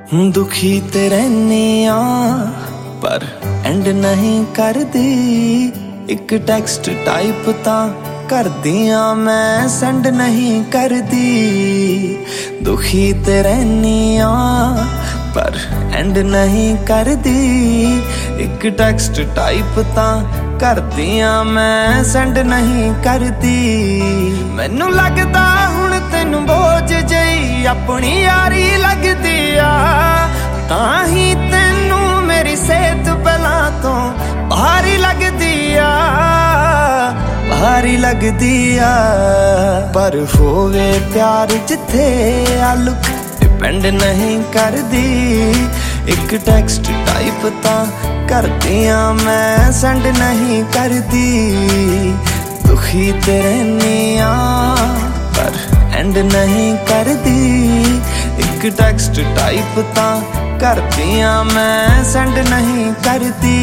दुखी ते रहने पर एंड नहीं कर दी। एक टेक्स्ट टाइप तां कर दिया मैं सेंड नहीं कर दी। दुखी ते रहने पर एंड नहीं कर दी। एक टेक्स्ट टाइप तां कर दिया मैं सेंड नहीं कर दी। मैनू लगदा हुण तैनू बोझ जई अपनी यारी लगदी आ, तां ही तैनू मेरी सेहत पहलां तो भारी लगदी आ, भारी लगदी आ। पर होवे प्यार जिथे आलुक डिपेंड नहीं कर दी। एक टेक्स्ट टाइप तां कर दिया मैं सेंड नहीं कर दी। दुखी ते रहने पर एंड नहीं कर दी। एक टेक्स्ट टाइप तां कर दिया मैं सेंड नहीं कर दी।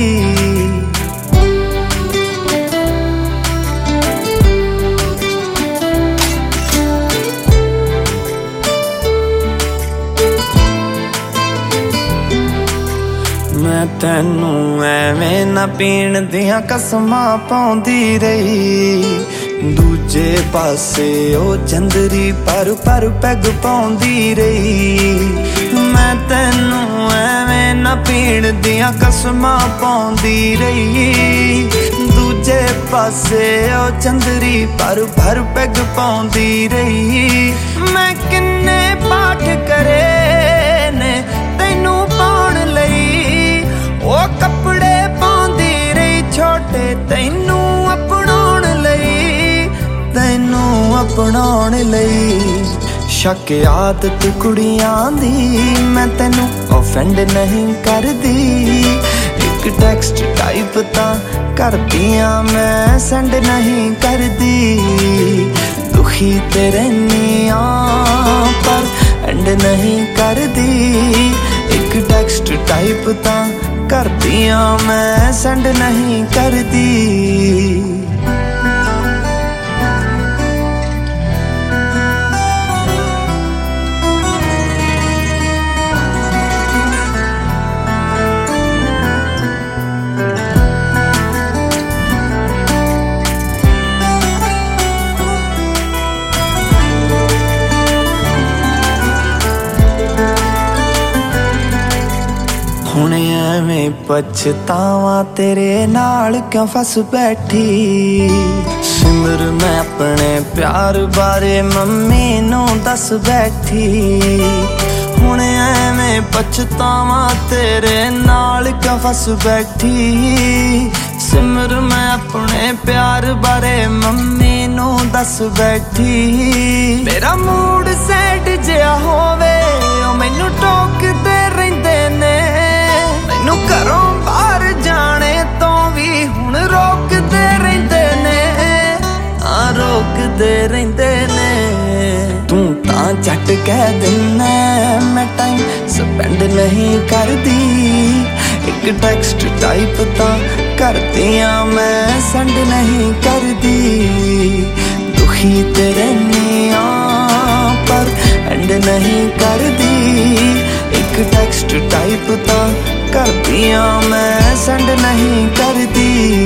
मैं तैनू एवें ना पीण दियां कसमां पाउंदी रही। दूजे पासे ओ चंदरी पर पैग पाउंदी रही। मैं तैनू एवें ना पीण दियां कसमां पाउंदी रही। दूजे पासे ओ चंदरी पर पैग पाउंदी रही। मैं किन्ने पाठ करे ने तैनू पाउण लई। ओ कपड़े पाउंदी रही छोटे तैनू अपनाउण लई, तैनू अपनाउण लई। शक आदत कुड़ियां दी मैं तैनू ऑफेंड नहीं कर दी। एक टेक्स्ट टाइप तां कर दिया मैं सेंड नहीं कर दी। दुखी ते रहने पर एंड नहीं कर दी। एक टेक्स्ट टाइप तां कर दिया मैं सेंड नहीं कर दी। हुण एवें पछतावा तेरे नाल क्यों फस बैठी। सिमर मैं अपने प्यार बारे मम्मी नू दस बैठी। हुण एवें पछतावा तेरे नाल क्यों फस बैठी। सिमर मैं अपने प्यार बारे मम्मी नू दस बैठी। मेरा मूड सैड जिहा होवे ओ मैनू टोकदे रहिंदे ने। मैनू घरों बाहर जाने तो भी हुण रोकदे रहिंदे ने, रोकदे रहिंदे ने। तू तां झट कह दिन्ना मैं टाइम स्पेंड नहीं कर दी। एक टेक्स्ट टाइप तां कर दिया मैं सेंड नहीं कर दी। दुखी ते रहने पर एंड नहीं कर दी। एक टेक्स्ट टाइप तां कर दिया मैं सेंड नहीं कर दी।